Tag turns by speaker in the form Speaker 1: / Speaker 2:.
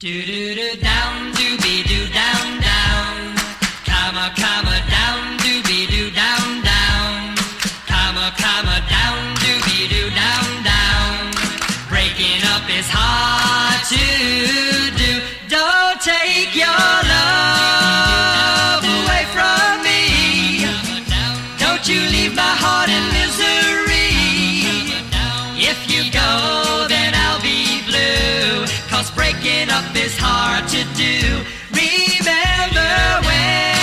Speaker 1: Do do do down, doobie doo down down. Comma comma down, doobie doo down down. Comma comma down, doobie doo down down. Breaking up is hard to do. Don't take your love away from me. Don't you leave my heart in misery. If you go, then I'll be blue. 'Cause breaking up is hard to do. Remember when